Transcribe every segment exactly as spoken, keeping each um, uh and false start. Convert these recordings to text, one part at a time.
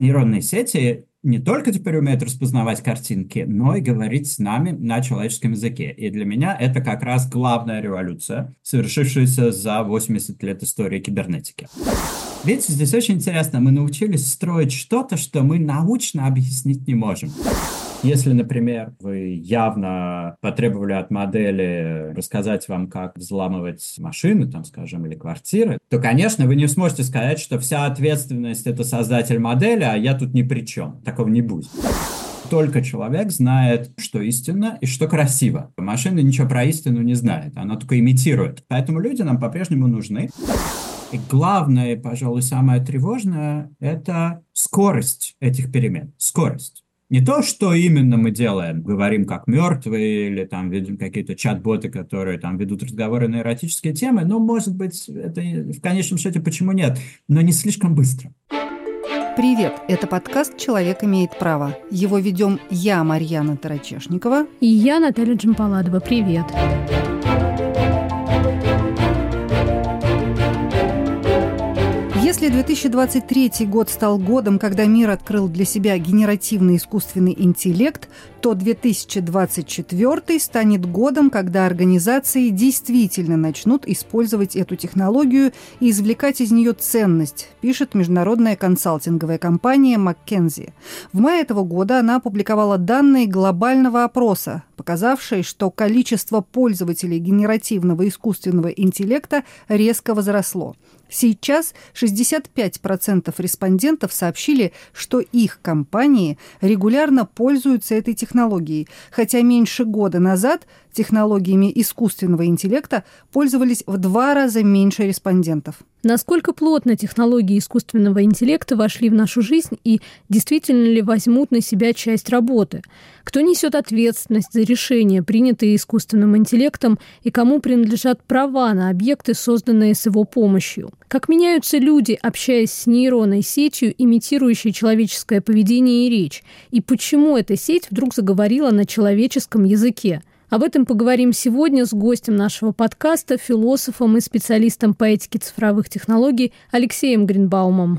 Нейронные сети не только теперь умеют распознавать картинки, но и говорить с нами на человеческом языке. И для меня это как раз главная революция, совершившаяся за восемьдесят лет истории кибернетики. Видите, здесь очень интересно, мы научились строить что-то, что мы научно объяснить не можем. Если, например, вы явно потребовали от модели рассказать вам, как взламывать машины, там, скажем, или квартиры, то, конечно, вы не сможете сказать, что вся ответственность — это создатель модели, а я тут ни при чем. Такого не будет. Только человек знает, что истинно и что красиво. Машина ничего про истину не знает, она только имитирует. Поэтому люди нам по-прежнему нужны. И главное, пожалуй, самое тревожное — это скорость этих перемен. Скорость. Не то, что именно мы делаем, говорим как мертвые, или там видим какие-то чат-боты, которые там ведут разговоры на эротические темы, но, может быть, это в конечном счете почему нет, но не слишком быстро. Привет, это подкаст «Человек имеет право». Его ведем я, Марьяна Тарачешникова. И я, Наталья Джампаладова. Привет. Если две тысячи двадцать третий год стал годом, когда мир открыл для себя генеративный искусственный интеллект, то две тысячи двадцать четвёртый станет годом, когда организации действительно начнут использовать эту технологию и извлекать из нее ценность, пишет международная консалтинговая компания McKinsey. В мае этого года она опубликовала данные глобального опроса, показавшие, что количество пользователей генеративного искусственного интеллекта резко возросло. Сейчас шестьдесят пять процентов респондентов сообщили, что их компании регулярно пользуются этой технологией, хотя меньше года назад технологиями искусственного интеллекта пользовались в два раза меньше респондентов. Насколько плотно технологии искусственного интеллекта вошли в нашу жизнь и действительно ли возьмут на себя часть работы? Кто несет ответственность за решения, принятые искусственным интеллектом, и кому принадлежат права на объекты, созданные с его помощью? Как меняются люди, общаясь с нейронной сетью, имитирующей человеческое поведение и речь? И почему эта сеть вдруг заговорила на человеческом языке? Об этом поговорим сегодня с гостем нашего подкаста, философом и специалистом по этике цифровых технологий Алексеем Гринбаумом.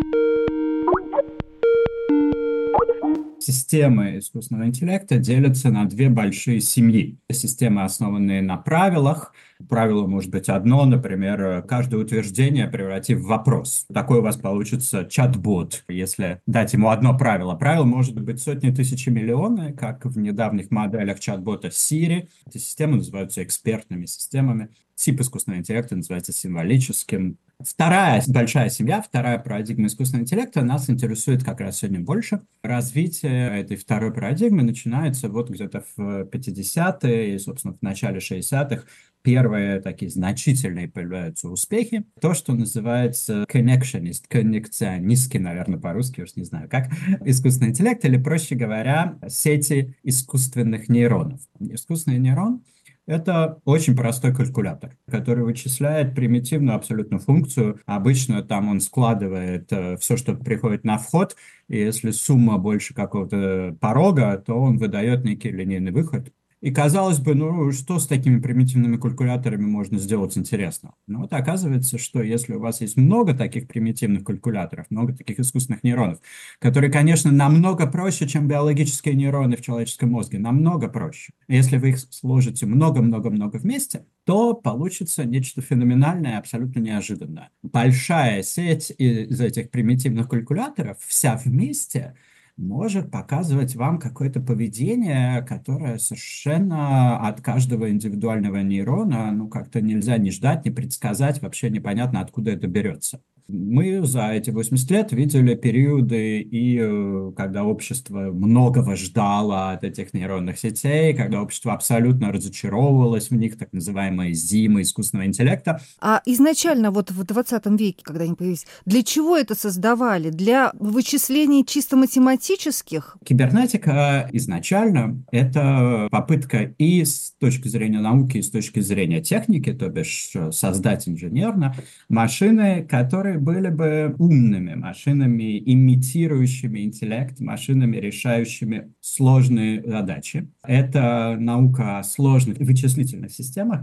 Системы искусственного интеллекта делятся на две большие семьи. Системы, основанные на правилах. Правило может быть одно, например, каждое утверждение превратив в вопрос. Такой у вас получится чат-бот, если дать ему одно правило. Правил может быть сотни тысяч и миллионы, как в недавних моделях чат-бота Siri. Эти системы называются экспертными системами. Тип искусственного интеллекта называется символическим. Вторая большая семья, вторая парадигма искусственного интеллекта нас интересует как раз сегодня больше. Развитие этой второй парадигмы начинается вот где-то в пятидесятые и, собственно, в начале шестидесятых. Первые такие значительные появляются успехи. То, что называется connectionist, коннекционистский, наверное, по-русски, уж не знаю как, искусственный интеллект, или, проще говоря, сети искусственных нейронов. Искусственный нейрон — это очень простой калькулятор, который вычисляет примитивную абсолютно функцию. Обычно там он складывает э, все, что приходит на вход, и если сумма больше какого-то порога, то он выдает некий линейный выход. И казалось бы, ну что с такими примитивными калькуляторами можно сделать интересного? Но вот оказывается, что если у вас есть много таких примитивных калькуляторов, много таких искусственных нейронов, которые, конечно, намного проще, чем биологические нейроны в человеческом мозге, намного проще. Если вы их сложите много-много-много вместе, то получится нечто феноменальное и абсолютно неожиданное. Большая сеть из этих примитивных калькуляторов вся вместе может показывать вам какое-то поведение, которое совершенно от каждого индивидуального нейрона, ну, как-то нельзя ни ждать, ни предсказать, вообще непонятно, откуда это берется. Мы за эти восемьдесят лет видели периоды, и э, когда общество многого ждало от этих нейронных сетей, когда общество абсолютно разочаровывалось в них, так называемые зимы искусственного интеллекта. А изначально вот в двадцатом веке, когда они появились, для чего это создавали? Для вычислений чисто математических? Кибернетика изначально это попытка и с точки зрения науки, и с точки зрения техники, то бишь создать инженерно машины, которые были бы умными машинами, имитирующими интеллект, машинами, решающими сложные задачи. Это наука о сложных вычислительных системах,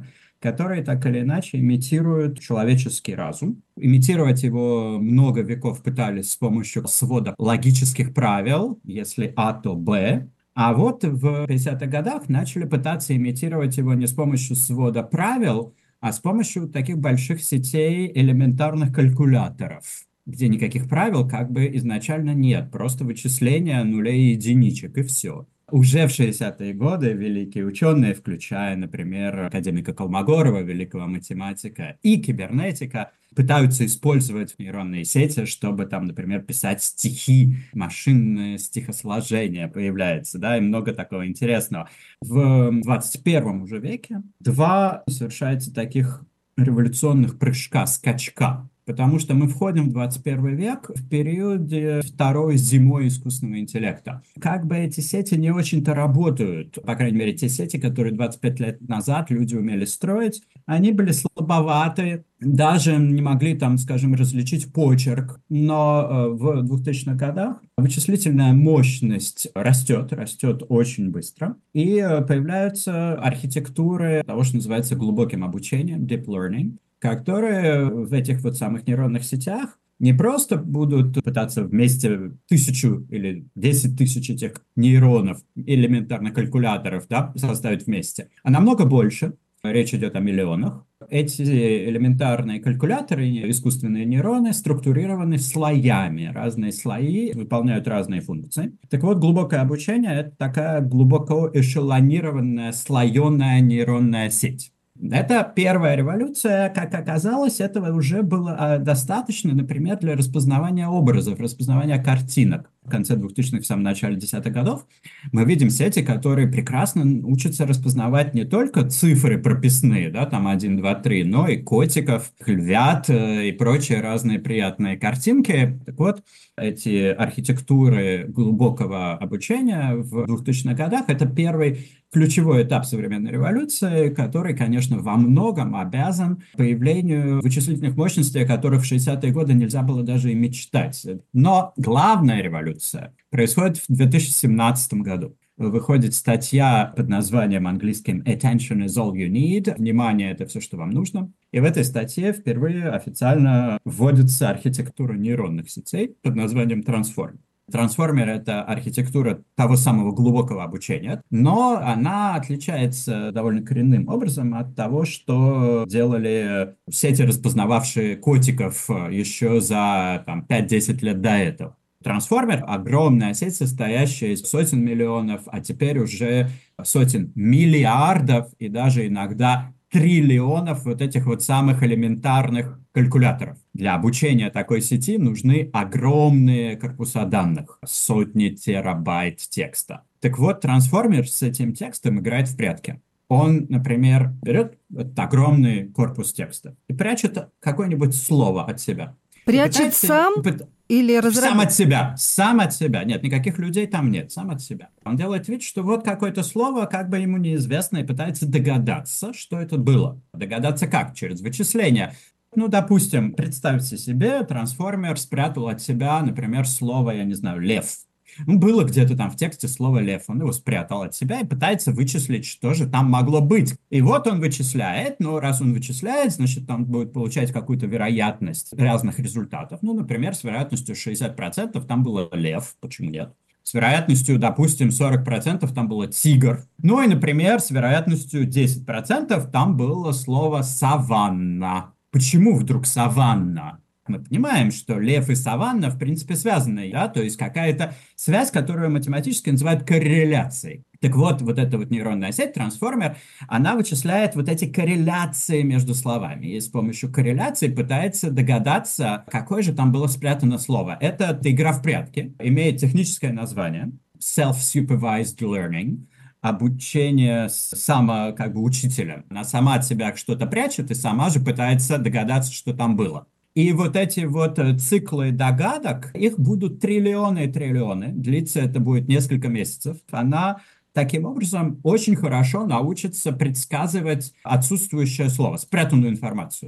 которые так или иначе имитируют человеческий разум. Имитировать его много веков пытались с помощью свода логических правил. Если А, то Б. А вот в пятидесятых годах начали пытаться имитировать его не с помощью свода правил, а с помощью таких больших сетей элементарных калькуляторов, где никаких правил как бы изначально нет, просто вычисления нулей и единичек, и все. Уже в шестидесятые годы великие ученые, включая, например, академика Колмогорова, великого математика, и кибернетика, пытаются использовать нейронные сети, чтобы там, например, писать стихи, машинное стихосложение появляется, да, и много такого интересного. В двадцать первом уже веке два совершается таких революционных прыжка, скачка. Потому что мы входим в двадцать первый век в периоде второй зимой искусственного интеллекта. Как бы эти сети не очень-то работают, по крайней мере, те сети, которые двадцать пять лет назад люди умели строить, они были слабоваты, даже не могли там, скажем, различить почерк. Но в двухтысячных годах вычислительная мощность растет, растет очень быстро, и появляются архитектуры того, что называется глубоким обучением, deep learning, которые в этих вот самых нейронных сетях не просто будут пытаться вместе тысячу или десять тысяч этих нейронов, элементарных калькуляторов, да, составить вместе, а намного больше. Речь идет о миллионах. Эти элементарные калькуляторы, искусственные нейроны, структурированы слоями. Разные слои выполняют разные функции. Так вот, глубокое обучение — это такая глубоко эшелонированная, слоеная нейронная сеть. Это первая революция. Как оказалось, этого уже было достаточно, например, для распознавания образов, распознавания картинок. В конце двухтысячных, в самом начале десятых годов мы видим сети, которые прекрасно учатся распознавать не только цифры прописные, да, там один, два, три, но и котиков, львят и прочие разные приятные картинки. Так вот, эти архитектуры глубокого обучения в двухтысячных годах — это первый ключевой этап современной революции, который, конечно, во многом обязан появлению вычислительных мощностей, о которых в шестидесятые годы нельзя было даже и мечтать. Но главная революция происходит в две тысячи семнадцатом году. Выходит статья под названием английским «Attention is all you need». Внимание — это все, что вам нужно. И в этой статье впервые официально вводится архитектура нейронных сетей под названием трансформер. Трансформер — это архитектура того самого глубокого обучения, но она отличается довольно коренным образом от того, что делали сети, распознававшие котиков еще за там, пять-десять лет до этого. Трансформер — огромная сеть, состоящая из сотен миллионов, а теперь уже сотен миллиардов и даже иногда триллионов вот этих вот самых элементарных калькуляторов. Для обучения такой сети нужны огромные корпуса данных, сотни терабайт текста. Так вот, трансформер с этим текстом играет в прятки. Он, например, берет вот огромный корпус текста и прячет какое-нибудь слово от себя. Прячет сам или разрабатывает? Сам от себя, сам от себя. Нет, никаких людей там нет, сам от себя. Он делает вид, что вот какое-то слово как бы ему неизвестно, и пытается догадаться, что это было. Догадаться как? Через вычисление. Ну, допустим, представьте себе, трансформер спрятал от себя, например, слово, я не знаю, «лев». Ну, было где-то там в тексте слово «лев», он его спрятал от себя и пытается вычислить, что же там могло быть. И вот он вычисляет, но раз он вычисляет, значит, он будет получать какую-то вероятность разных результатов. Ну, например, с вероятностью шестьдесят процентов там было «лев», почему нет? С вероятностью, допустим, сорок процентов там было «тигр». Ну и, например, с вероятностью десять процентов там было слово «саванна». Почему вдруг «саванна»? Мы понимаем, что лев и саванна, в принципе, связаны, да, то есть какая-то связь, которую математически называют корреляцией. Так вот, вот эта вот нейронная сеть, трансформер, она вычисляет вот эти корреляции между словами. И с помощью корреляции пытается догадаться, какое же там было спрятано слово. Это игра в прятки, имеет техническое название self-supervised learning. Обучение само, как бы, учителя. Она сама от себя что-то прячет и сама же пытается догадаться, что там было. И вот эти вот циклы догадок, их будут триллионы и триллионы. Длиться это будет несколько месяцев. Она таким образом очень хорошо научится предсказывать отсутствующее слово, спрятанную информацию, да?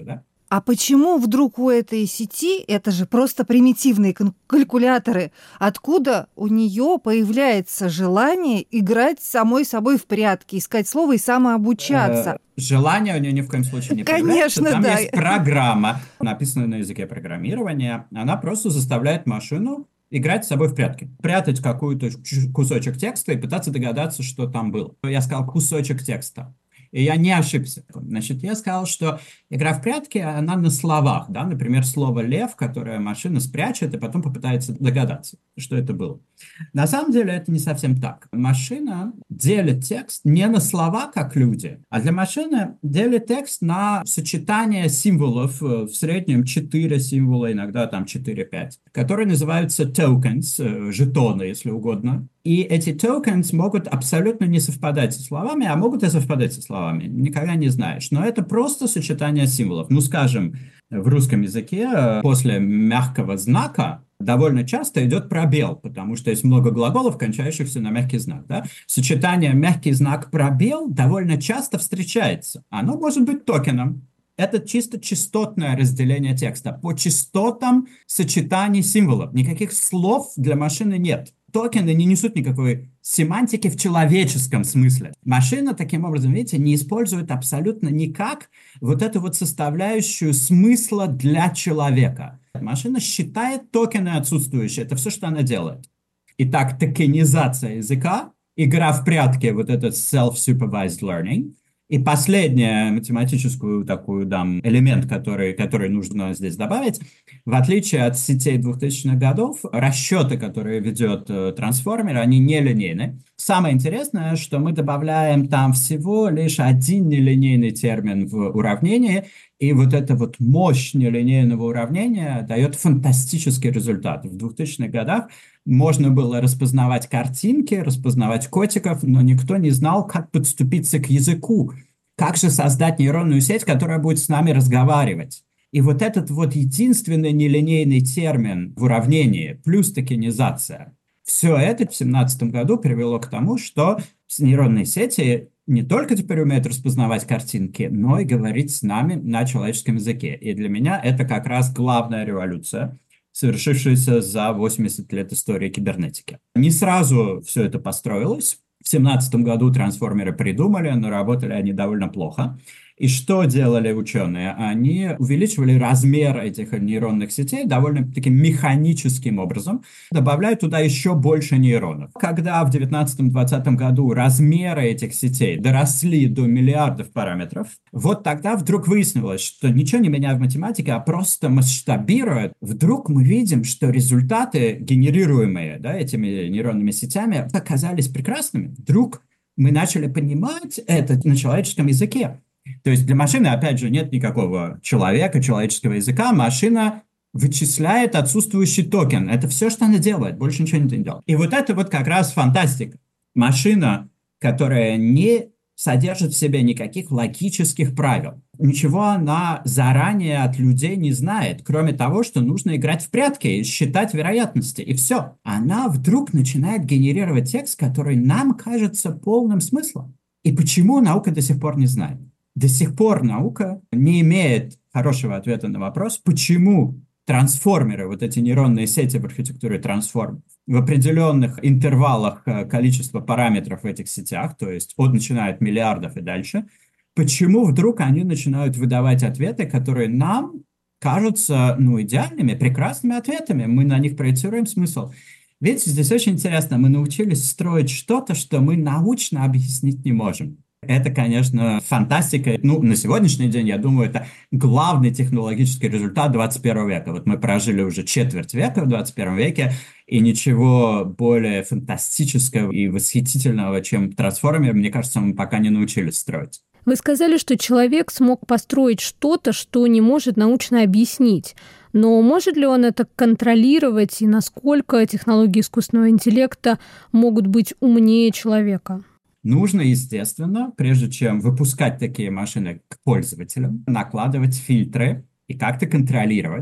А почему вдруг у этой сети, это же просто примитивные калькуляторы, откуда у нее появляется желание играть с самой собой в прятки, искать слово и самообучаться? Желание у нее ни в коем случае не появляется. Конечно, Там да. есть программа, написанная на языке программирования. Она просто заставляет машину играть с собой в прятки. Прятать какой-то кусочек текста и пытаться догадаться, что там было. Я сказал кусочек текста. И я не ошибся. Значит, я сказал, что игра в прятки, она на словах, да, например, слово «лев», которое машина спрячет и потом попытается догадаться, что это было. На самом деле это не совсем так. Машина делит текст не на слова, как люди, а для машины делит текст на сочетание символов, в среднем четыре символа, иногда там четыре-пять, которые называются tokens, жетоны, если угодно. И эти tokens могут абсолютно не совпадать со словами, а могут и совпадать со словами. Никогда не знаешь. Но это просто сочетание символов. Ну, скажем, в русском языке после мягкого знака довольно часто идет пробел, потому что есть много глаголов, кончающихся на мягкий знак. Да? Сочетание мягкий знак пробел довольно часто встречается. Оно может быть токеном. Это чисто частотное разделение текста. По частотам сочетаний символов. Никаких слов для машины нет. Токены не несут никакой семантики в человеческом смысле. Машина, таким образом, видите, не использует абсолютно никак вот эту вот составляющую смысла для человека. Машина считает токены отсутствующие. Это все, что она делает. Итак, токенизация языка, игра в прятки, вот этот self-supervised learning. И последний математический такой дам, элемент, который, который нужно здесь добавить, в отличие от сетей двухтысячных годов, расчеты, которые ведет э, трансформер, они нелинейны. Самое интересное, что мы добавляем там всего лишь один нелинейный термин в уравнении, и вот эта вот мощь нелинейного уравнения дает фантастический результат. В двухтысячных годах можно было распознавать картинки, распознавать котиков, но никто не знал, как подступиться к языку. Как же создать нейронную сеть, которая будет с нами разговаривать? И вот этот вот единственный нелинейный термин в уравнении плюс токенизация, все это в две тысячи семнадцатом году привело к тому, что нейронные сети не только теперь умеют распознавать картинки, но и говорить с нами на человеческом языке. И для меня это как раз главная революция, совершившаяся за восемьдесят лет истории кибернетики. Не сразу все это построилось. В семнадцатом году трансформеры придумали, но работали они довольно плохо. И что делали ученые? Они увеличивали размер этих нейронных сетей довольно таким механическим образом, добавляя туда еще больше нейронов. Когда в девятнадцатом-двадцатом году размеры этих сетей доросли до миллиардов параметров, вот тогда вдруг выяснилось, что ничего не меняя в математике, а просто масштабирует. Вдруг мы видим, что результаты, генерируемые, да, этими нейронными сетями, оказались прекрасными. Вдруг мы начали понимать это на человеческом языке. То есть для машины, опять же, нет никакого человека, человеческого языка. Машина вычисляет отсутствующий токен. Это все, что она делает. Больше ничего не делает. И вот это вот как раз фантастика. Машина, которая не содержит в себе никаких логических правил. Ничего она заранее от людей не знает, кроме того, что нужно играть в прятки и считать вероятности. И все. Она вдруг начинает генерировать текст, который нам кажется полным смыслом. И почему наука до сих пор не знает? До сих пор наука не имеет хорошего ответа на вопрос, почему трансформеры, вот эти нейронные сети в архитектуре трансформеров, в определенных интервалах количества параметров в этих сетях, то есть от начиная от миллиардов и дальше, почему вдруг они начинают выдавать ответы, которые нам кажутся, ну, идеальными, прекрасными ответами. Мы на них проецируем смысл. Видите, здесь очень интересно. Мы научились строить что-то, что мы научно объяснить не можем. Это, конечно, фантастика. Ну, на сегодняшний день, я думаю, это главный технологический результат двадцать первого века. Вот мы прожили уже четверть века в двадцать первом веке, и ничего более фантастического и восхитительного, чем трансформер, мне кажется, мы пока не научились строить. Вы сказали, что человек смог построить что-то, что не может научно объяснить. Но может ли он это контролировать, и насколько технологии искусственного интеллекта могут быть умнее человека? Нужно, естественно, прежде чем выпускать такие машины к пользователям, накладывать фильтры и как-то контролировать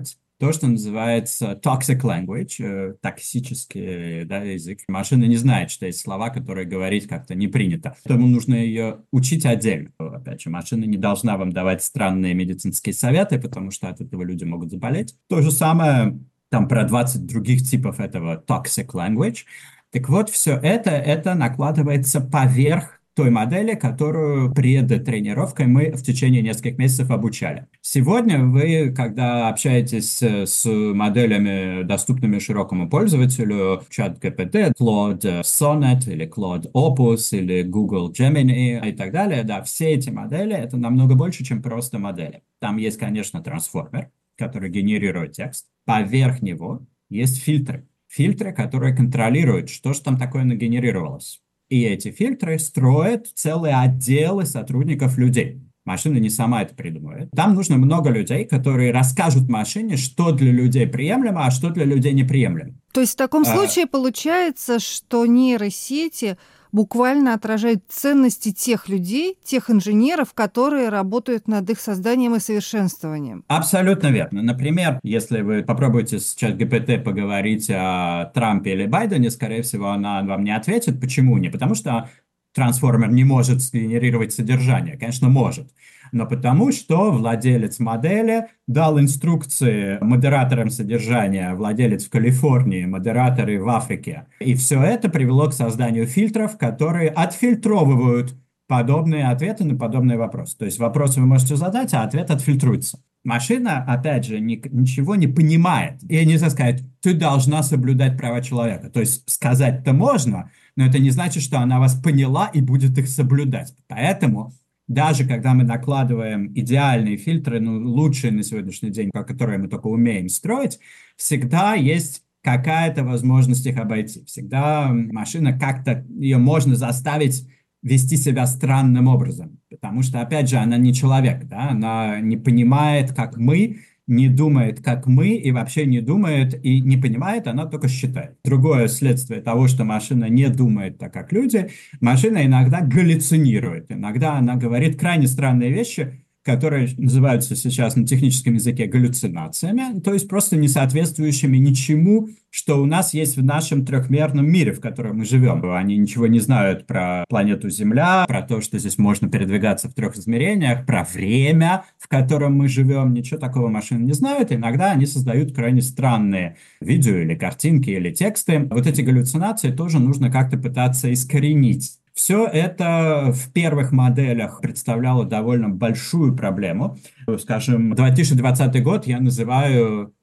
то, что называется toxic language, э, токсический, да, язык. Машина не знает, что есть слова, которые говорить как-то не принято. Поэтому нужно ее учить отдельно. Опять же, машина не должна вам давать странные медицинские советы, потому что от этого люди могут заболеть. То же самое там про двадцать других типов этого toxic language. Так вот, все это, это накладывается поверх той модели, которую перед тренировкой мы в течение нескольких месяцев обучали. Сегодня вы, когда общаетесь с моделями, доступными широкому пользователю, ChatGPT, Claude Sonnet или Claude Opus или Google Gemini и так далее, да, все эти модели — это намного больше, чем просто модели. Там есть, конечно, трансформер, который генерирует текст. Поверх него есть фильтры. Фильтры, которые контролируют, что же там такое нагенерировалось. И эти фильтры строят целые отделы сотрудников людей. Машина не сама это придумывает. Там нужно много людей, которые расскажут машине, что для людей приемлемо, а что для людей неприемлемо. То есть в таком А, случае получается, что нейросети буквально отражают ценности тех людей, тех инженеров, которые работают над их созданием и совершенствованием. Абсолютно верно. Например, если вы попробуете с ChatGPT поговорить о Трампе или Байдене, скорее всего, она вам не ответит. Почему? Не потому что трансформер не может сгенерировать содержание. Конечно, может. Но потому что владелец модели дал инструкции модераторам содержания, владелец в Калифорнии, модераторы в Африке. И все это привело к созданию фильтров, которые отфильтровывают подобные ответы на подобные вопросы. То есть вопросы вы можете задать, а ответ отфильтруется. Машина, опять же, ни, ничего не понимает. И нельзя сказать, ты должна соблюдать права человека. То есть сказать-то можно, но это не значит, что она вас поняла и будет их соблюдать. Поэтому даже когда мы накладываем идеальные фильтры, ну, лучшие на сегодняшний день, которые мы только умеем строить, всегда есть какая-то возможность их обойти. Всегда машина как-то, ее можно заставить вести себя странным образом, потому что, опять же, она не человек, да? Она не понимает, как мы, не думает, как мы, и вообще не думает и не понимает, она только считает. Другое следствие того, что машина не думает так, как люди, машина иногда галлюцинирует, иногда она говорит крайне странные вещи, которые называются сейчас на техническом языке галлюцинациями, то есть просто не соответствующими ничему, что у нас есть в нашем трехмерном мире, в котором мы живем. Они ничего не знают про планету Земля, про то, что здесь можно передвигаться в трех измерениях, про время, в котором мы живем. Ничего такого машины не знают. Иногда они создают крайне странные видео или картинки, или тексты. Вот эти галлюцинации тоже нужно как-то пытаться искоренить. Все это в первых моделях представляло довольно большую проблему. Скажем, две тысячи двадцатый год я называю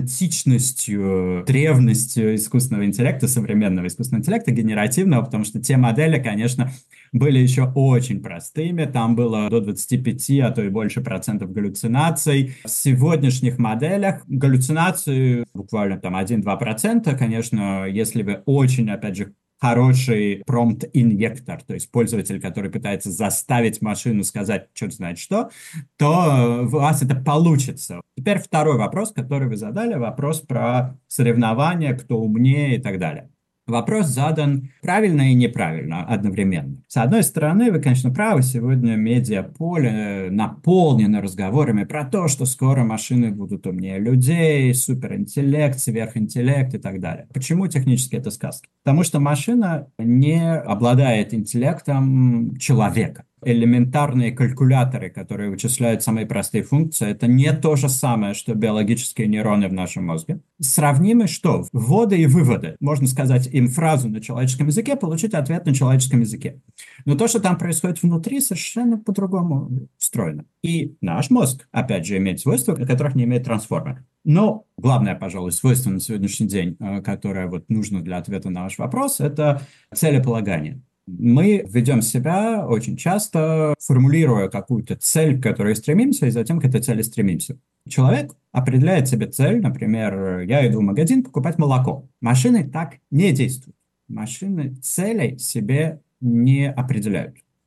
античностью, древностью искусственного интеллекта, современного искусственного интеллекта, генеративного, потому что те модели, конечно, были еще очень простыми. Там было до двадцати пяти, а то и больше процентов галлюцинаций. В сегодняшних моделях галлюцинации буквально там один-два процента. Конечно, если вы очень, опять же, хороший промпт-инъектор, то есть пользователь, который пытается заставить машину сказать черт знает что, то у вас это получится. Теперь второй вопрос, который вы задали, вопрос про соревнования, кто умнее и так далее. Вопрос задан правильно и неправильно одновременно. С одной стороны, вы, конечно, правы, сегодня медиаполе наполнено разговорами про то, что скоро машины будут умнее людей, суперинтеллект, сверхинтеллект и так далее. Почему технически это сказки? Потому что машина не обладает интеллектом человека. Элементарные калькуляторы, которые вычисляют самые простые функции, это не то же самое, что биологические нейроны в нашем мозге. Сравнимы что? Вводы и выводы. Можно сказать им фразу на человеческом языке, получить ответ на человеческом языке. Но то, что там происходит внутри, совершенно по-другому устроено. И наш мозг, опять же, имеет свойства, которых не имеет трансформер. Но главное, пожалуй, свойство на сегодняшний день, которое вот нужно для ответа на ваш вопрос, это целеполагание. Мы ведем себя очень часто, формулируя какую-то цель, к которой стремимся, и затем к этой цели стремимся. Человек определяет себе цель, например, я иду в магазин покупать молоко. Машины так не действуют. Машины целей себе не определяют.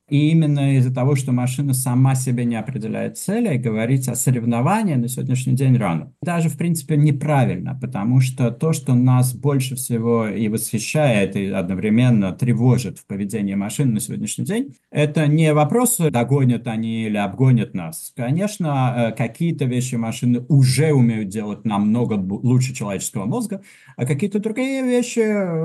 И именно из-за того, что машина сама себе не определяет цели, говорить о соревновании на сегодняшний день рано. Даже, в принципе, неправильно, потому что то, что нас больше всего и восхищает, и одновременно тревожит в поведении машин на сегодняшний день, это не вопрос, догонят они или обгонят нас. Конечно, какие-то вещи машины уже умеют делать намного лучше человеческого мозга, а какие-то другие вещи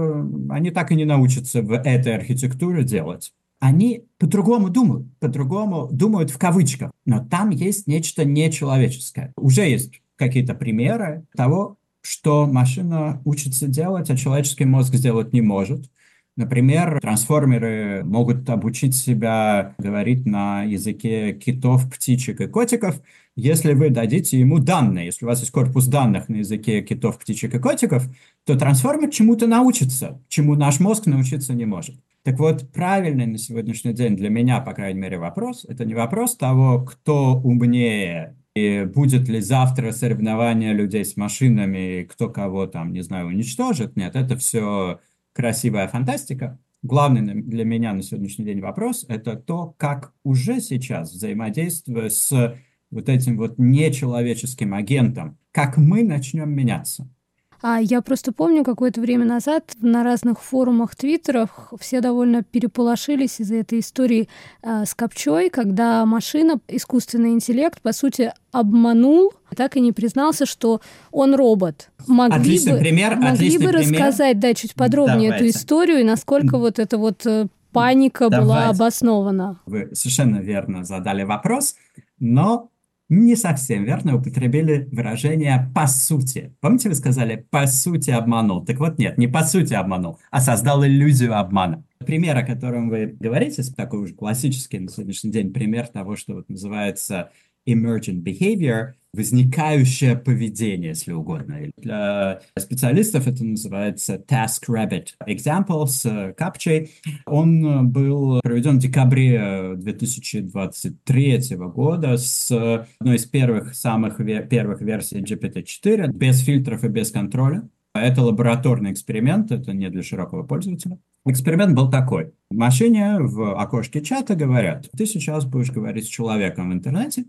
они так и не научатся в этой архитектуре делать. Они по-другому думают, по-другому думают в кавычках, но там есть нечто нечеловеческое. Уже есть какие-то примеры того, что машина учится делать, а человеческий мозг сделать не может. Например, трансформеры могут обучить себя говорить на языке китов, птичек и котиков, если вы дадите ему данные. Если у вас есть корпус данных на языке китов, птичек и котиков, то трансформер чему-то научится, чему наш мозг научиться не может. Так вот, правильный на сегодняшний день для меня, по крайней мере, вопрос, это не вопрос того, кто умнее, и будет ли завтра соревнование людей с машинами, кто кого там, не знаю, уничтожит. Нет, это все красивая фантастика. Главный для меня на сегодняшний день вопрос – это то, как уже сейчас, взаимодействуя с вот этим вот нечеловеческим агентом, как мы начнем меняться. А я просто помню, какое-то время назад на разных форумах, твиттерах все довольно переполошились из-за этой истории э, с Капчой, когда машина, искусственный интеллект, по сути, обманул, так и не признался, что он робот. Могли отличный бы, пример, могли отличный бы пример. рассказать, да, чуть подробнее Давайте. эту историю и насколько вот эта вот паника Давайте. была обоснована? Вы совершенно верно задали вопрос, но не совсем верно употребили выражение «по сути». Помните, вы сказали «по сути обманул»? Так вот нет, не «по сути обманул», а создал иллюзию обмана. Пример, о котором вы говорите, такой уже классический на сегодняшний день пример того, что вот называется emergent behavior, возникающее поведение, если угодно. Для специалистов это называется TaskRabbit. Example с капчей. Он был проведен в декабре две тысячи двадцать третьего года с одной из первых, самых ве- первых версий джи пи ти четыре, без фильтров и без контроля. Это лабораторный эксперимент, это не для широкого пользователя. Эксперимент был такой. В машине в окошке чата говорят: ты сейчас будешь говорить с человеком в интернете.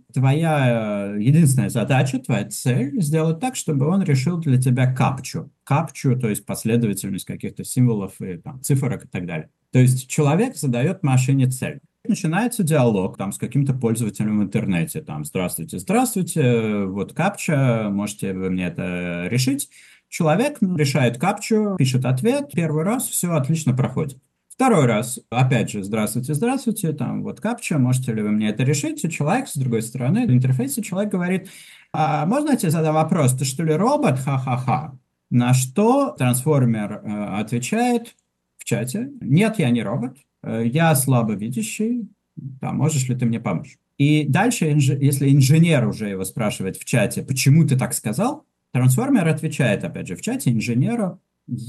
Твоя единственная задача, твоя цель — сделать так, чтобы он решил для тебя капчу. Капчу, то есть последовательность каких-то символов и там, цифрок и так далее. То есть человек задает машине цель. Начинается диалог там, с каким-то пользователем в интернете. Там: здравствуйте, здравствуйте, вот капча, можете вы мне это решить? Человек решает капчу, пишет ответ, первый раз все отлично проходит. Второй раз, опять же, здравствуйте, здравствуйте, там вот капча, можете ли вы мне это решить? И человек, с другой стороны, в интерфейсе человек говорит: а можно я тебе задам вопрос, ты что ли робот? Ха-ха-ха. На что трансформер э, отвечает в чате: нет, я не робот, э, я слабовидящий, да, можешь ли ты мне помочь? И дальше, инж... если инженер уже его спрашивает в чате, почему ты так сказал, трансформер отвечает, опять же, в чате инженеру: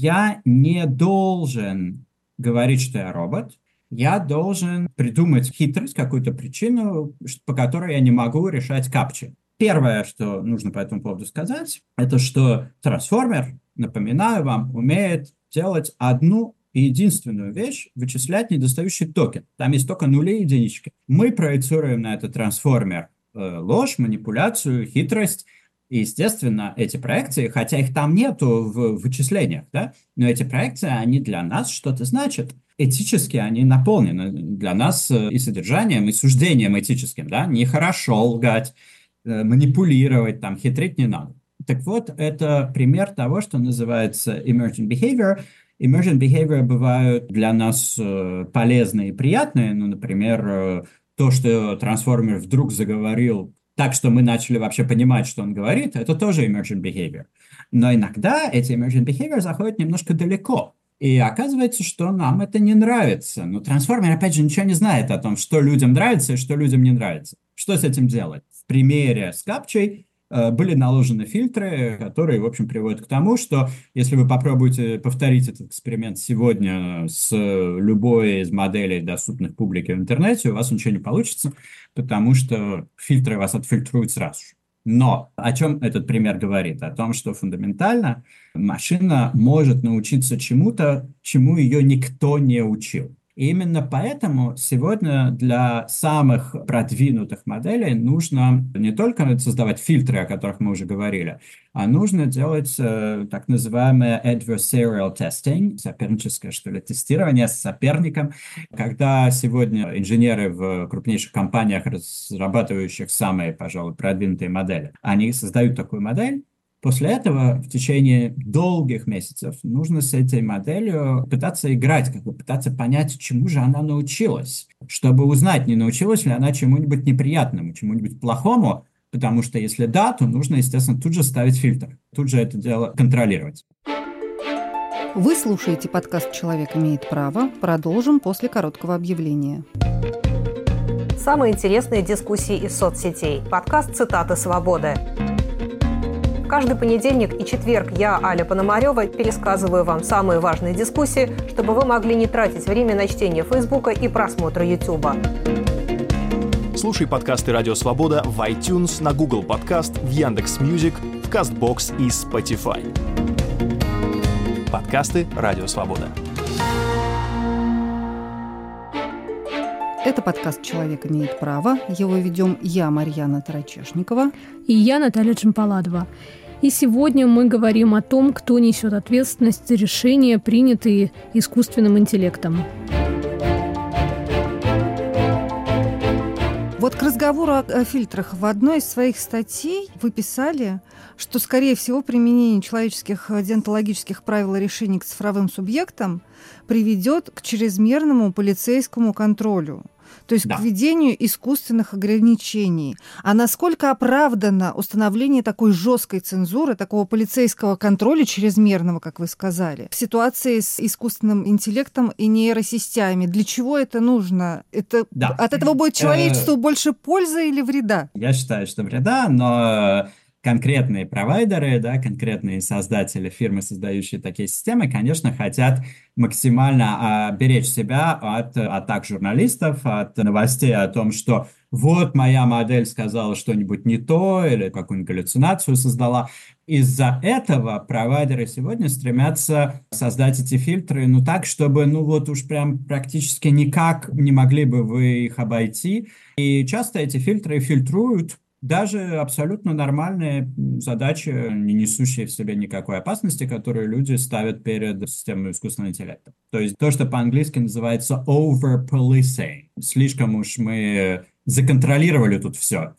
я не должен говорить, что я робот, я должен придумать хитрость, какую-то причину, по которой я не могу решать капчи. Первое, что нужно по этому поводу сказать, это что трансформер, напоминаю вам, умеет делать одну и единственную вещь — вычислять недостающий токен. Там есть только нули и единички. Мы проецируем на этот трансформер э, ложь, манипуляцию, хитрость. И, естественно, эти проекции, хотя их там нету в вычислениях, да, но эти проекции, они для нас что-то значат. Этически они наполнены для нас и содержанием, и суждением этическим, да. Нехорошо лгать, манипулировать, там, хитрить не надо. Так вот, это пример того, что называется emergent behavior. Emergent behavior бывают для нас полезные и приятные. Ну, например, то, что трансформер вдруг заговорил так, что мы начали вообще понимать, что он говорит, это тоже emergent behavior. Но иногда эти emergent behavior заходят немножко далеко. И оказывается, что нам это не нравится. Но трансформер, опять же, ничего не знает о том, что людям нравится и что людям не нравится. Что с этим делать? В примере с капчей э, были наложены фильтры, которые, в общем, приводят к тому, что если вы попробуете повторить этот эксперимент сегодня с любой из моделей, доступных публике в интернете, у вас ничего не получится, потому что фильтры вас отфильтруют сразу же. Но о чем этот пример говорит? О том, что фундаментально машина может научиться чему-то, чему ее никто не учил. И И именно поэтому сегодня для самых продвинутых моделей нужно не только создавать фильтры, о которых мы уже говорили, а нужно делать э, так называемое adversarial testing, соперническое, что ли, тестирование с соперником, когда сегодня инженеры в крупнейших компаниях, разрабатывающих самые, пожалуй, продвинутые модели, они создают такую модель. После этого в течение долгих месяцев нужно с этой моделью пытаться играть, как бы пытаться понять, чему же она научилась, чтобы узнать, не научилась ли она чему-нибудь неприятному, чему-нибудь плохому, потому что если да, то нужно, естественно, тут же ставить фильтр, тут же это дело контролировать. Вы слушаете подкаст «Человек имеет право». Продолжим после короткого объявления. Самые интересные дискуссии из соцсетей. Подкаст «Цитаты свободы». Каждый понедельник и четверг я, Аля Пономарева, пересказываю вам самые важные дискуссии, чтобы вы могли не тратить время на чтение Фейсбука и просмотр Ютуба. Слушай подкасты «Радио Свобода» в iTunes, на Google Подкаст, в Яндекс.Мьюзик, в Кастбокс и Spotify. Подкасты «Радио Свобода». Это подкаст «Человек имеет право». Его ведем я, Марьяна Тарачешникова. И я, Наталья Джампаладова. И сегодня мы говорим о том, кто несет ответственность за решения, принятые искусственным интеллектом. Вот к разговору о, о фильтрах. В одной из своих статей вы писали, что, скорее всего, применение человеческих деонтологических правил и решений к цифровым субъектам приведет к чрезмерному полицейскому контролю, то есть да. к введению искусственных ограничений. А насколько оправдано установление такой жесткой цензуры, такого полицейского контроля чрезмерного, как вы сказали, в ситуации с искусственным интеллектом и нейросетями? Для чего это нужно? Это, да. От этого будет человечеству больше пользы или вреда? Я считаю, что вреда, но конкретные провайдеры, да, конкретные создатели, фирмы, создающие такие системы, конечно, хотят максимально а, беречь себя от атак журналистов, от новостей о том, что вот моя модель сказала что-нибудь не то или какую-нибудь галлюцинацию создала. Из-за этого провайдеры сегодня стремятся создать эти фильтры, ну так, чтобы, ну вот уж прям практически никак не могли бы вы их обойти. И часто эти фильтры фильтруют даже абсолютно нормальные задачи, не несущие в себе никакой опасности, которые люди ставят перед системой искусственного интеллекта. То есть то, что по-английски называется over-policing. Слишком уж мы законтролировали тут все.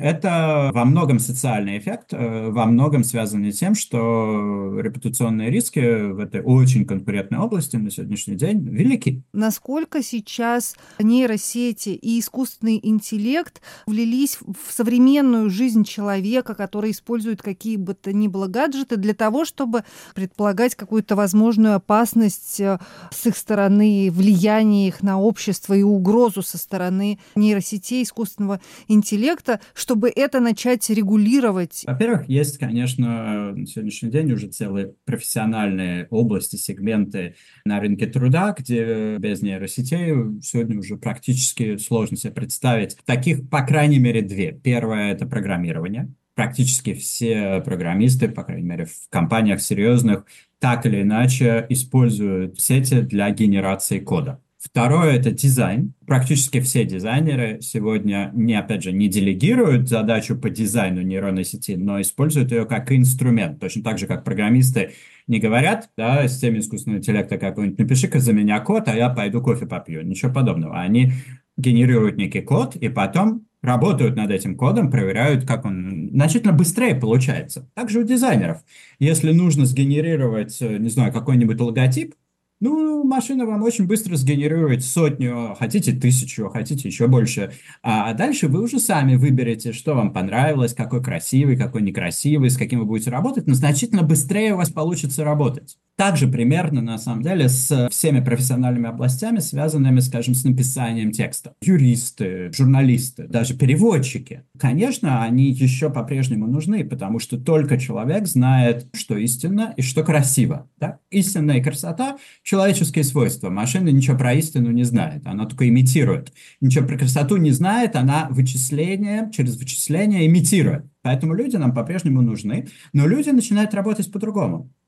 Это во многом социальный эффект, во многом связано с тем, что репутационные риски в этой очень конкурентной области на сегодняшний день велики. Насколько сейчас нейросети и искусственный интеллект влились в современную жизнь человека, который использует какие бы то ни было гаджеты для того, чтобы предполагать какую-то возможную опасность с их стороны, влияние их на общество и угрозу со стороны нейросетей, искусственного интеллекта, чтобы это начать регулировать? Во-первых, есть, конечно, на сегодняшний день уже целые профессиональные области, сегменты на рынке труда, где без нейросетей сегодня уже практически сложно себе представить. Таких, по крайней мере, две. Первое – это программирование. Практически все программисты, по крайней мере, в компаниях серьезных, так или иначе используют сети для генерации кода. Второе – это дизайн. Практически все дизайнеры сегодня, не, опять же, не делегируют задачу по дизайну нейронной сети, но используют ее как инструмент. Точно так же, как программисты не говорят, да, системе искусственного интеллекта какой-нибудь «напиши-ка за меня код, а я пойду кофе попью». Ничего подобного. Они генерируют некий код и потом работают над этим кодом, проверяют, как он значительно быстрее получается. Также у дизайнеров. Если нужно сгенерировать, не знаю, какой-нибудь логотип, ну, машина вам очень быстро сгенерирует сотню, хотите тысячу, хотите еще больше. А дальше вы уже сами выберете, что вам понравилось, какой красивый, какой некрасивый, с каким вы будете работать, но значительно быстрее у вас получится работать. Также примерно, на самом деле, с всеми профессиональными областями, связанными, скажем, с написанием текста. Юристы, журналисты, даже переводчики. Конечно, они еще по-прежнему нужны, потому что только человек знает, что истинно и что красиво. Да? Истинная и красота – человеческие свойства. Машина ничего про истину не знает, она только имитирует. Ничего про красоту не знает, она вычисление, через вычисление имитирует. Поэтому люди нам по-прежнему нужны, но люди начинают работать по-другому.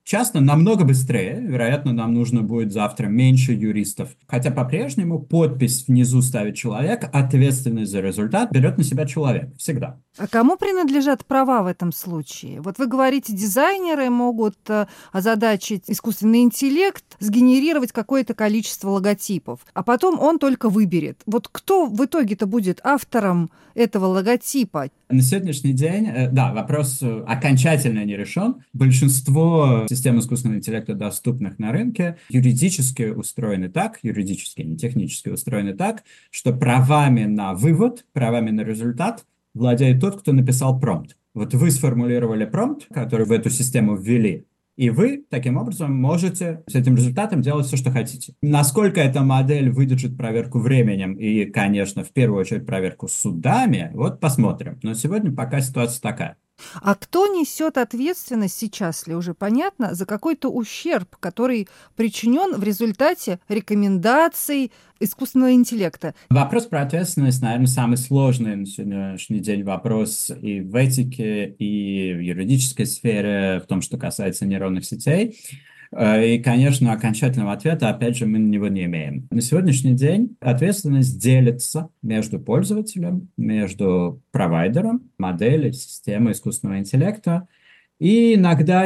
часто намного быстрее. Вероятно, нам нужно будет завтра меньше юристов. Хотя по-прежнему подпись внизу ставит человек, ответственность за результат берет на себя человек. Всегда. А кому принадлежат права в этом случае? Вот вы говорите, дизайнеры могут э, озадачить искусственный интеллект, сгенерировать какое-то количество логотипов, а потом он только выберет. Вот кто в итоге-то будет автором этого логотипа? На сегодняшний день, э, да, вопрос э, окончательно не решен. Большинство систем искусственного интеллекта, доступных на рынке, юридически устроены так, юридически, не технически устроены так, что правами на вывод, правами на результат владеет тот, кто написал промпт. Вот вы сформулировали промпт, который в эту систему ввели, и вы таким образом можете с этим результатом делать все, что хотите. Насколько эта модель выдержит проверку временем и, конечно, в первую очередь проверку судами, вот посмотрим. Но сегодня пока ситуация такая. А кто несет ответственность сейчас, ли уже понятно, за какой-то ущерб, который причинен в результате рекомендаций искусственного интеллекта? Вопрос про ответственность, наверное, самый сложный на сегодняшний день вопрос и в этике, и в юридической сфере, в том, что касается нейронных сетей. И, конечно, окончательного ответа, опять же, мы на него не имеем. На сегодняшний день ответственность делится между пользователем, между провайдером модели, системы искусственного интеллекта и иногда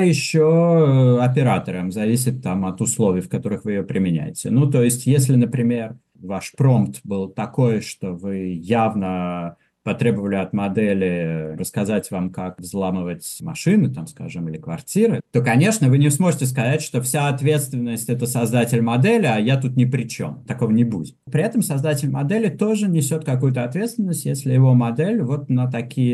еще оператором, зависит там от условий, в которых вы ее применяете. Ну, то есть, если, например, ваш промпт был такой, что вы явно потребовали от модели рассказать вам, как взламывать машины, там, скажем, или квартиры, то, конечно, вы не сможете сказать, что вся ответственность — это создатель модели, а я тут ни при чем. Такого не будет. При этом создатель модели тоже несет какую-то ответственность, если его модель вот на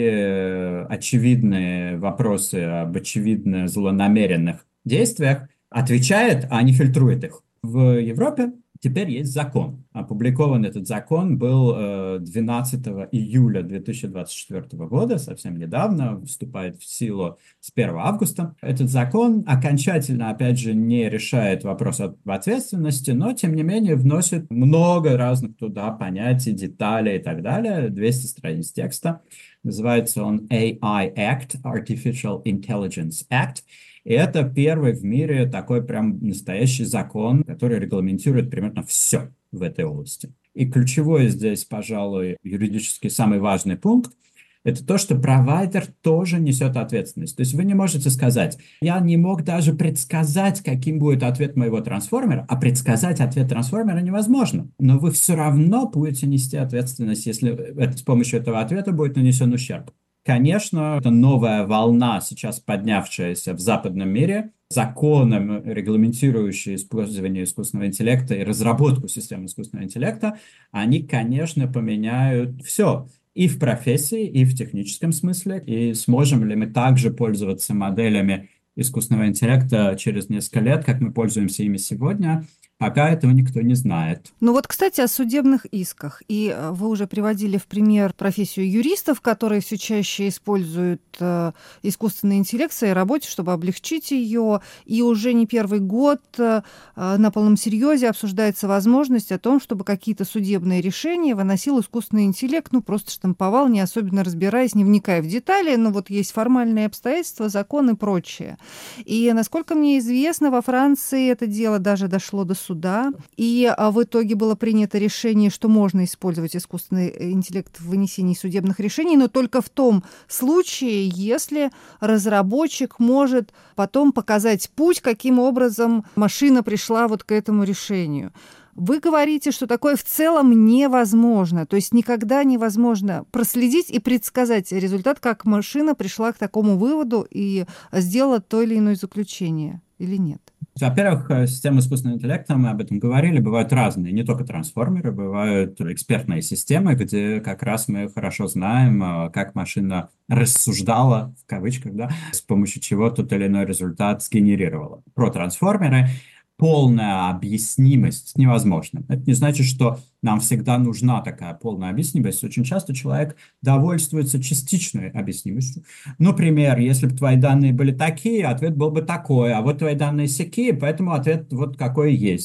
такие очевидные вопросы об очевидно злонамеренных действиях отвечает, а не фильтрует их. В Европе теперь есть закон. Опубликован этот закон был двенадцатого июля две тысячи двадцать четвёртого года, совсем недавно, вступает в силу с первого августа. Этот закон окончательно, опять же, не решает вопрос об ответственности, но, тем не менее, вносит много разных туда понятий, деталей и так далее, двести страниц текста. Называется он эй ай Act, Artificial Intelligence Act. И это первый в мире такой прям настоящий закон, который регламентирует примерно все в этой области. И ключевой здесь, пожалуй, юридически самый важный пункт – это то, что провайдер тоже несет ответственность. То есть вы не можете сказать, я не мог даже предсказать, каким будет ответ моего трансформера, а предсказать ответ трансформера невозможно. Но вы все равно будете нести ответственность, если это, с помощью этого ответа будет нанесен ущерб. Конечно, это новая волна, сейчас поднявшаяся в западном мире, законом, регламентирующие использование искусственного интеллекта и разработку систем искусственного интеллекта, они, конечно, поменяют все. И в профессии, и в техническом смысле. И сможем ли мы также пользоваться моделями искусственного интеллекта через несколько лет, как мы пользуемся ими сегодня, пока этого никто не знает. Ну вот, кстати, о судебных исках. И вы уже приводили в пример профессию юристов, которые все чаще используют э, искусственный интеллект в своей работе, чтобы облегчить ее. И уже не первый год э, на полном серьезе обсуждается возможность о том, чтобы какие-то судебные решения выносил искусственный интеллект, ну просто штамповал, не особенно разбираясь, не вникая в детали, но вот есть формальные обстоятельства, закон и прочее. И, насколько мне известно, во Франции это дело даже дошло до суда, и в итоге было принято решение, что можно использовать искусственный интеллект в вынесении судебных решений, но только в том случае, если разработчик может потом показать путь, каким образом машина пришла вот к этому решению. Вы говорите, что такое в целом невозможно, то есть никогда невозможно проследить и предсказать результат, как машина пришла к такому выводу и сделала то или иное заключение, или нет? Во-первых, системы искусственного интеллекта, мы об этом говорили, бывают разные. Не только трансформеры, бывают экспертные системы, где как раз мы хорошо знаем, как машина рассуждала, в кавычках, да, с помощью чего тот или иной результат сгенерировала. Про трансформеры полная объяснимость невозможна. Это не значит, что нам всегда нужна такая полная объяснимость. Очень часто человек довольствуется частичной объяснимостью. Например, если бы твои данные были такие, ответ был бы такой, а вот твои данные сякие, поэтому ответ вот какой есть.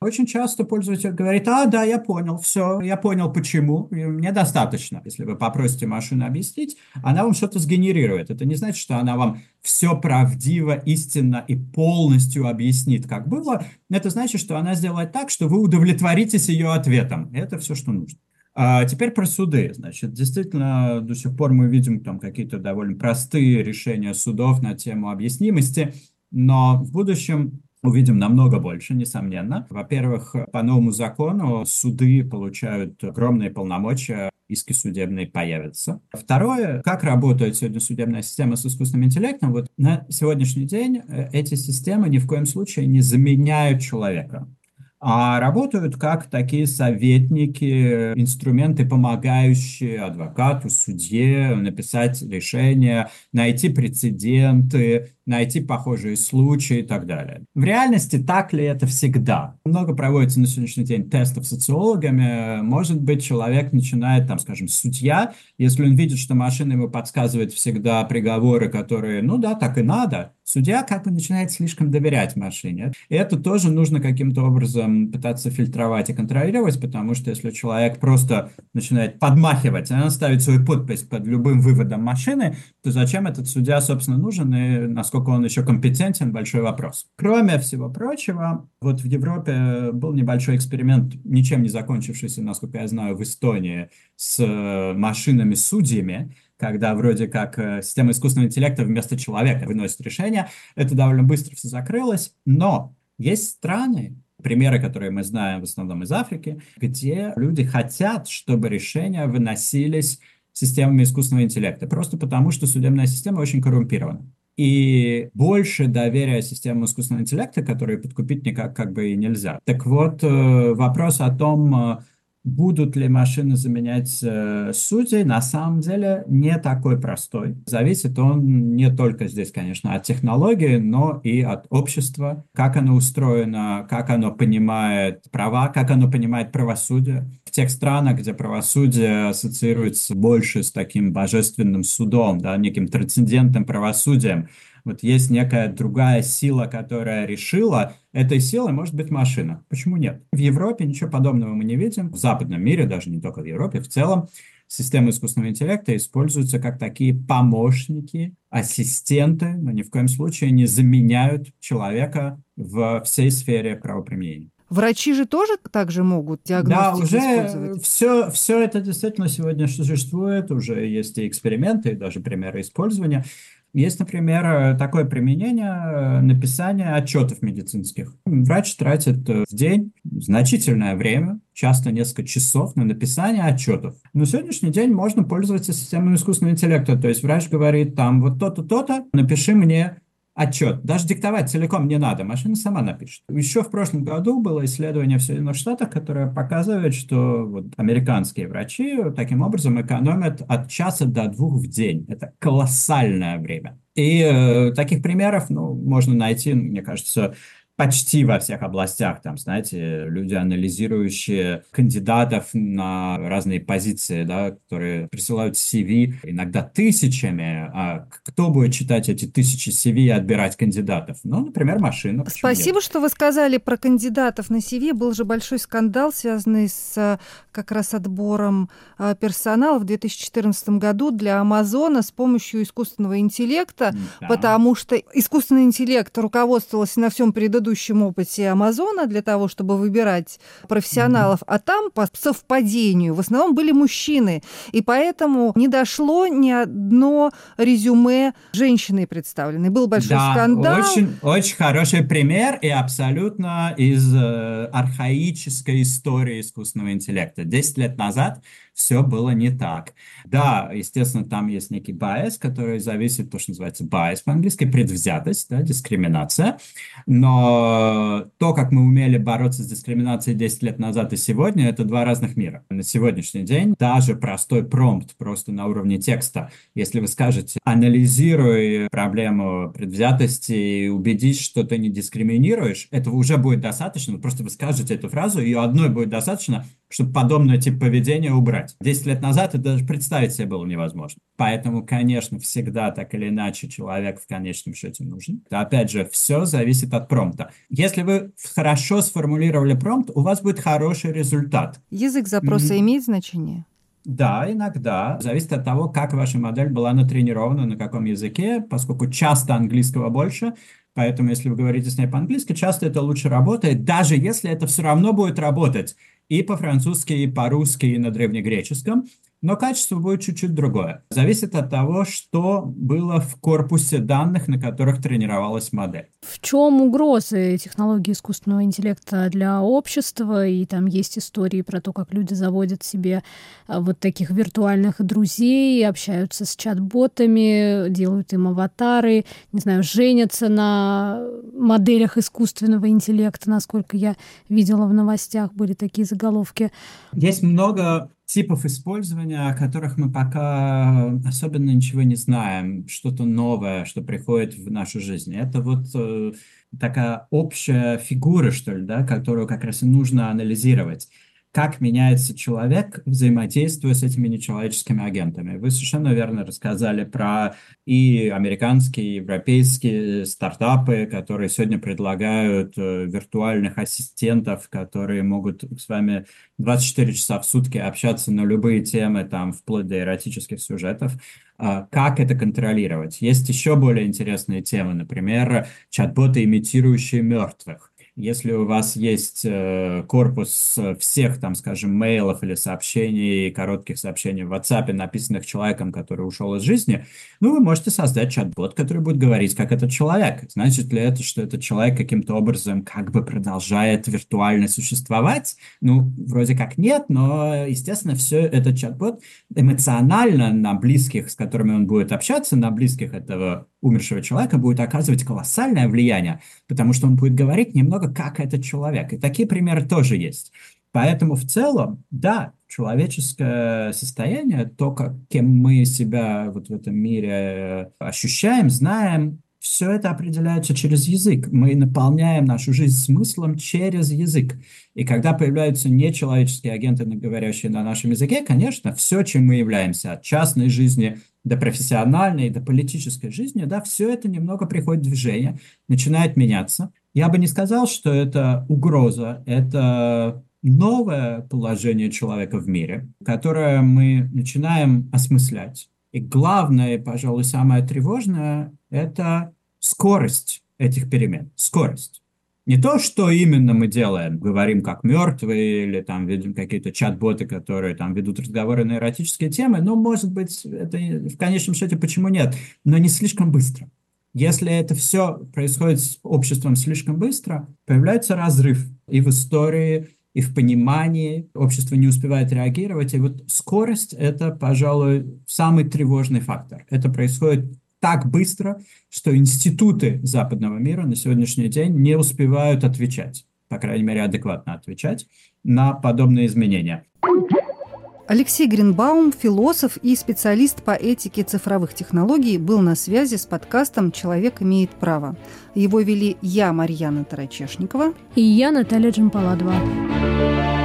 Очень часто пользователь говорит: а, да, я понял, все, я понял, почему, и мне достаточно. Если вы попросите машину объяснить, она вам что-то сгенерирует. Это не значит, что она вам все правдиво, истинно и полностью объяснит, как было. Это значит, что она сделает так, что вы удовлетворитесь ее ответом. Это все, что нужно. А теперь про суды. Значит, действительно, до сих пор мы видим там какие-то довольно простые решения судов на тему объяснимости, но в будущем увидим намного больше, несомненно. Во-первых, по новому закону суды получают огромные полномочия, иски судебные появятся. Второе, как работает сегодня судебная система с искусственным интеллектом. Вот на сегодняшний день эти системы ни в коем случае не заменяют человека, а работают как такие советники, инструменты, помогающие адвокату, судье написать решения, найти прецеденты, найти похожие случаи и так далее. В реальности так ли это всегда? Много проводится на сегодняшний день тестов социологами. Может быть, человек начинает, там, скажем, судья, если он видит, что машина ему подсказывает всегда приговоры, которые, ну да, так и надо, судья как бы начинает слишком доверять машине. И это тоже нужно каким-то образом пытаться фильтровать и контролировать, потому что если человек просто начинает подмахивать, она ставит свою подпись под любым выводом машины, то зачем этот судья, собственно, нужен и насколько он еще компетентен, большой вопрос. Кроме всего прочего, вот в Европе был небольшой эксперимент, ничем не закончившийся, насколько я знаю, в Эстонии, с машинами-судьями, когда вроде как система искусственного интеллекта вместо человека выносит решение. Это довольно быстро все закрылось, но есть страны, примеры, которые мы знаем в основном из Африки, где люди хотят, чтобы решения выносились системами искусственного интеллекта, просто потому что судебная система очень коррумпирована. И больше доверия системам искусственного интеллекта, которые подкупить никак как бы и нельзя. Так вот, вопрос о том, будут ли машины заменять э, судей, на самом деле не такой простой. Зависит он не только здесь, конечно, от технологии, но и от общества, как оно устроено, как оно понимает права, как оно понимает правосудие. В тех странах, где правосудие ассоциируется больше с таким божественным судом, да, неким трансцендентным правосудием, вот есть некая другая сила, которая решила, этой силой может быть машина. Почему нет? В Европе ничего подобного мы не видим. В западном мире, даже не только в Европе, в целом, системы искусственного интеллекта используются как такие помощники, ассистенты, но ни в коем случае не заменяют человека в всей сфере правоприменения. Врачи же тоже также могут диагностику использовать? Да, уже использовать? все, все это действительно сегодня существует, уже есть и эксперименты, и даже примеры использования. Есть, например, такое применение написания отчетов медицинских. Врач тратит в день значительное время, часто несколько часов, на написание отчетов. На сегодняшний день можно пользоваться системой искусственного интеллекта. То есть врач говорит там: вот то-то, то-то, напиши мне отчет. Даже диктовать целиком не надо, машина сама напишет. Еще в прошлом году было исследование в Соединенных Штатах, которое показывает, что вот американские врачи таким образом экономят от часа до двух в день. Это колоссальное время. И э, таких примеров, ну, можно найти, мне кажется, почти во всех областях. Там, знаете, люди, анализирующие кандидатов на разные позиции, да, которые присылают си ви иногда тысячами. А кто будет читать эти тысячи си ви и отбирать кандидатов? Ну, например, машина. Спасибо, нет? Что вы сказали про кандидатов на си ви. Был же большой скандал, связанный с как раз отбором персонала в две тысячи четырнадцатом году для Амазона с помощью искусственного интеллекта, да. Потому что искусственный интеллект руководствовался на всем предыдущем опыте Амазона для того, чтобы выбирать профессионалов, mm-hmm. а там по совпадению в основном были мужчины, и поэтому не дошло ни одно резюме женщины представленной. Был большой да, скандал. Очень, очень хороший пример и абсолютно из э, архаической истории искусственного интеллекта. Десять лет назад все было не так. Да, естественно, там есть некий bias, который зависит, то, что называется bias по-английски, предвзятость, да, дискриминация. Но то, как мы умели бороться с дискриминацией десять лет назад и сегодня, это два разных мира. На сегодняшний день даже простой промпт, просто на уровне текста, если вы скажете, анализируй проблему предвзятости и убедись, что ты не дискриминируешь, этого уже будет достаточно. Просто вы скажете эту фразу, ее одной будет достаточно, чтобы подобный тип поведения убрать. Десять лет назад это даже представить себе было невозможно. Поэтому, конечно, всегда так или иначе человек в конечном счете нужен. Опять же, все зависит от промпта. Если вы хорошо сформулировали промпт, у вас будет хороший результат. Язык запроса mm-hmm. имеет значение? Да, иногда. Зависит от того, как ваша модель была натренирована, на каком языке, поскольку часто английского больше. Поэтому, если вы говорите с ней по-английски, часто это лучше работает, даже если это все равно будет работать и по-французски, и по-русски, и на древнегреческом, но качество будет чуть-чуть другое. Зависит от того, что было в корпусе данных, на которых тренировалась модель. В чем угрозы технологии искусственного интеллекта для общества? И там есть истории про то, как люди заводят себе вот таких виртуальных друзей, общаются с чат-ботами, делают им аватары, не знаю, женятся на моделях искусственного интеллекта, насколько я видела в новостях, были такие заголовки. Есть много типов использования, о которых мы пока особенно ничего не знаем, что-то новое, что приходит в нашу жизнь. Это вот э, такая общая фигура, что ли, да, которую как раз и нужно анализировать. Как меняется человек, взаимодействуя с этими нечеловеческими агентами. Вы совершенно верно рассказали про и американские, и европейские стартапы, которые сегодня предлагают э, виртуальных ассистентов, которые могут с вами двадцать четыре часа в сутки общаться на любые темы, там, вплоть до эротических сюжетов. Э, как это контролировать? Есть еще более интересные темы, например, чат-боты, имитирующие мертвых. Если у вас есть э, корпус всех, там, скажем, мейлов или сообщений, коротких сообщений в WhatsApp, написанных человеком, который ушел из жизни, ну, вы можете создать чат-бот, который будет говорить, как этот человек. Значит ли это, что этот человек каким-то образом как бы продолжает виртуально существовать? Ну, вроде как нет, но, естественно, все этот чат-бот эмоционально на близких, с которыми он будет общаться, на близких этого умершего человека будет оказывать колоссальное влияние, потому что он будет говорить немного как этот человек. И такие примеры тоже есть. Поэтому в целом, да, человеческое состояние, то, как, кем мы себя вот в этом мире ощущаем, знаем, все это определяется через язык. Мы наполняем нашу жизнь смыслом через язык. И когда появляются нечеловеческие агенты, говорящие на нашем языке, конечно, все, чем мы являемся, от частной жизни до профессиональной, до политической жизни, да, все это немного приходит в движение, начинает меняться. Я бы не сказал, что это угроза, это новое положение человека в мире, которое мы начинаем осмыслять. И главное, пожалуй, самое тревожное – это скорость этих перемен, скорость. Не то, что именно мы делаем, говорим как мертвые, или там видим какие-то чат-боты, которые там ведут разговоры на эротические темы, но, может быть, это в конечном счете почему нет, но не слишком быстро. Если это все происходит с обществом слишком быстро, появляется разрыв и в истории, и в понимании, общество не успевает реагировать, и вот скорость – это, пожалуй, самый тревожный фактор. Это происходит так быстро, что институты западного мира на сегодняшний день не успевают отвечать, по крайней мере, адекватно отвечать на подобные изменения. Алексей Гринбаум, философ и специалист по этике цифровых технологий, был на связи с подкастом «Человек имеет право». Его вели я, Марьяна Тарачешникова, и я, Наталья Джампаладова.